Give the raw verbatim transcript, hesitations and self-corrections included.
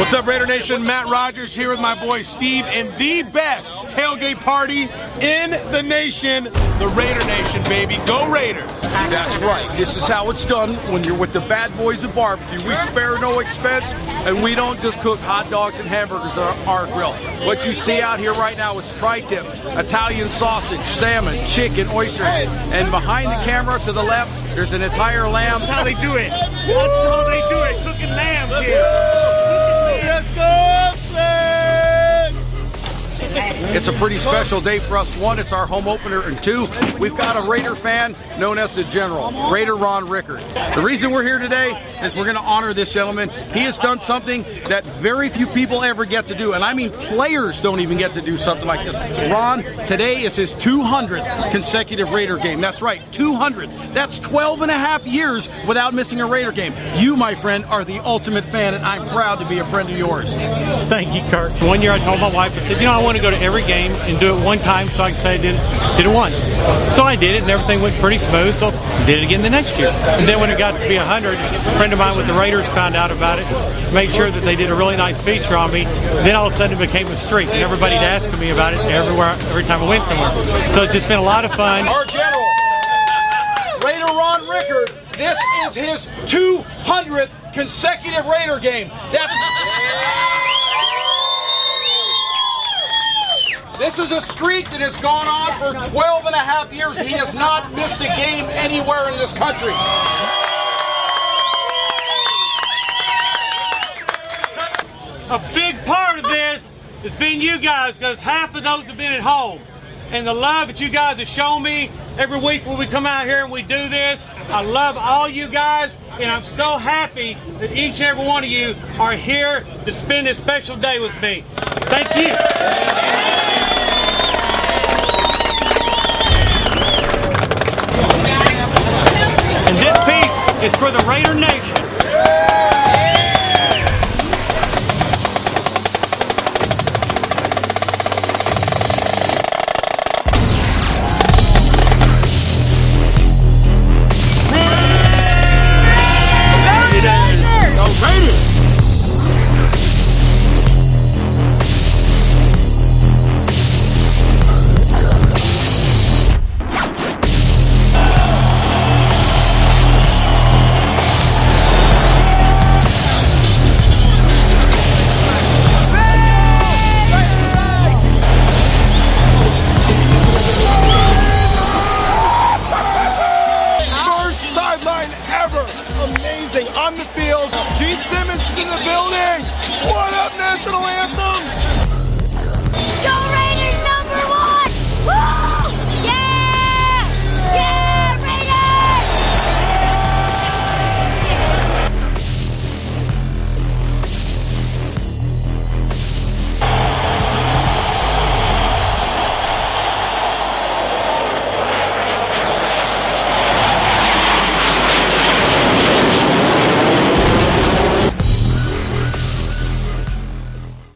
What's up, Raider Nation? Matt Rogers here with my boy Steve in the best tailgate party in the nation, the Raider Nation, baby. Go Raiders! That's right. This is how it's done when you're with the bad boys of barbecue. We spare no expense, and we don't just cook hot dogs and hamburgers on our grill. What you see out here right now is tri-tip, Italian sausage, salmon, chicken, oysters, and behind the camera to the left, there's an entire lamb. That's how they do it. That's how they do it. Cooking lambs here. Let's go, It's a pretty special day for us. One, it's our home opener, and two, we've got a Raider fan known as the General, Raider Ron Rickard. The reason we're here today is we're going to honor this gentleman. He has done something that very few people ever get to do, and I mean players don't even get to do something like this. Ron, today is his two hundredth consecutive Raider game. That's right, two hundred. That's twelve and a half years without missing a Raider game. You, my friend, are the ultimate fan, and I'm proud to be a friend of yours. Thank you, Kurt. One year I told my wife, I said, you know, I want to go to every game and do it one time so I can say I did it, did it once. So I did it, and everything went pretty smooth, so I did it again the next year. And then when it got to be one hundred, a friend of mine with the Raiders found out about it, made sure that they did a really nice feature on me. Then all of a sudden it became a streak, and everybody'd asking me about it everywhere, every time I went somewhere. So it's just been a lot of fun. Our General, Raider Ron Rickard, this is his two hundredth consecutive Raider game. That's... This is a streak that has gone on for twelve and a half years. He has not missed a game anywhere in this country. A big part of this has been you guys, because half of those have been at home. And the love that you guys have shown me every week when we come out here and we do this, I love all you guys, and I'm so happy that each and every one of you are here to spend this special day with me. Thank you. And this piece is for the Raider Nation. Amazing on the field. Gene Simmons is in the building. What up, national anthem? Go